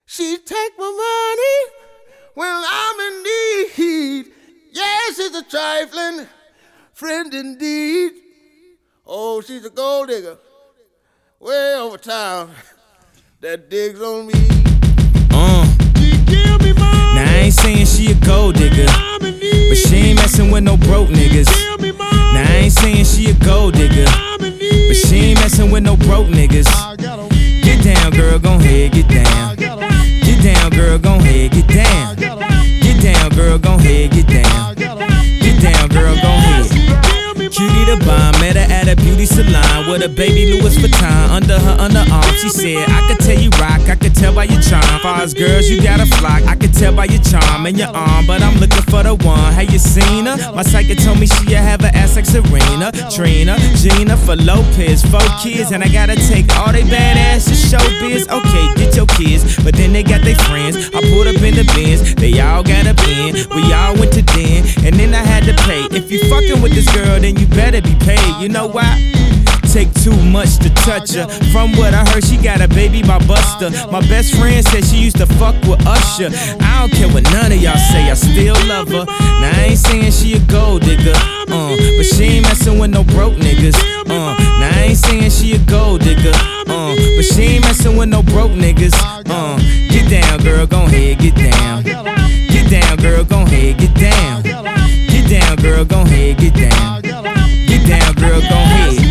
She take my money when I'm in need. Yes, she's a trifling friend indeed. Oh, she's a gold digger way over town that digs on me. She give me money. Now I ain't saying she a gold digger, but she ain't messing with no broke niggas. Now I ain't saying she a gold digger, but she ain't messing with no broke niggas. Get down, girl, gon' head, get down. Get down, girl, gon' head, get down. Get down, girl, gon' head, get down. Get down, girl, gon' head. Cutie the bomb, met her at a beauty salon with a baby Louis Vuitton under her underarm. She said, I could tell you rock, I could tell by your charm. Far as girls, you got a flock, I could tell by your charm and your arm. But I'm looking for the one, have you seen her? My psychic told me she'll have an ass like Serena, Trina, Gina, for Lopez, 4 kids. And I gotta take all they badass to showbiz. Okay, get your kids, but then they got their friends. I pulled up in the Benz, they all got a bin. We all went to den, and then I had to pay. If you fucking with this girl, then you better be paid. You know why? Take too much to touch her. From what I heard, she got a baby by Buster. My best friend said she used to fuck with Usher. I don't care what none of y'all say, I still love her. Now I ain't saying she a gold digger, but she ain't messing with no broke niggas. Now I ain't saying she a gold digger, but she ain't messing with no broke niggas. Get down, girl, gon' head, get down. Get down, girl, gon' head, get down. Get down, girl, gon' head, get down. Get down, girl, gon' head.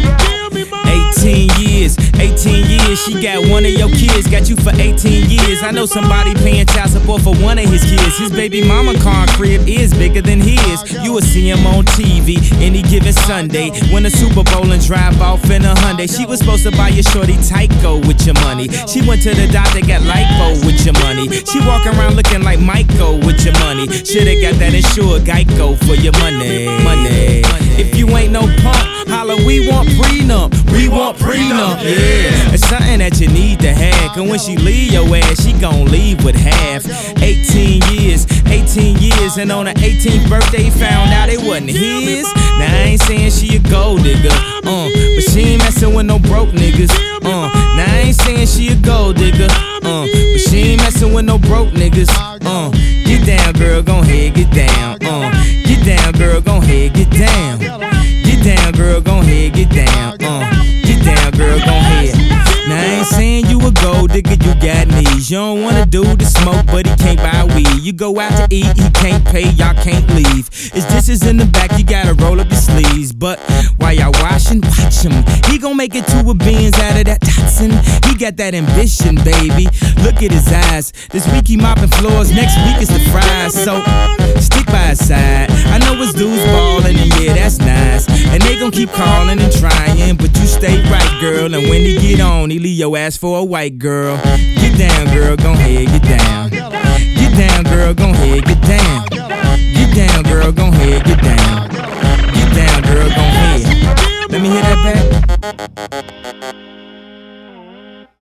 18 years, she got one of your kids, got you for 18 years. I know somebody paying child support for one of his kids. His baby mama car crib is bigger than his. You will see him on TV any given Sunday. Win a Super Bowl and drive off in a Hyundai. She was supposed to buy your shorty Tyco with your money. She went to the doctor, got lipo with your money. She walk around looking like Michael with your money. Shoulda got that insured Geico for your money. If you ain't no punk, holla, we want prenup. We want prenup, yeah. It's something that you need to have, cause when she leave your ass, she gon' leave with half. 18 years, and on her 18th birthday, found out it wasn't his. Now I ain't saying she a gold digger, but she ain't messing with no broke niggas. Now I ain't saying she a gold digger, but she ain't messing with no broke niggas. Get down, girl, gon' head, get down. Get down, girl, gon' head, get down. Get down, girl, gon' head, get down. Get down, girl, gon' head. Now I ain't saying you a gold digger, you got knees. You don't wanna do the smoke, but he can't buy weed. You go out to eat, he can't pay, y'all can't leave. His dishes in the back, you gotta roll up your sleeves. But while y'all washing, watch him. He gon' make it to a beans out of that Datsun. He got that ambition, baby. Look at his eyes. This week he mopping floors, next week is the fries. So stick by his side. I know his dudes ballin', and yeah, that's nice. And they gon' keep calling and trying, but you stay right, girl. And when he get on, he leave your ass for a white girl. Get down, girl, gon' head, get down. Get down, girl, gon' head, get down. Get down, girl, gon' head, get down. Get down, girl, gon' head. Let me hear that back.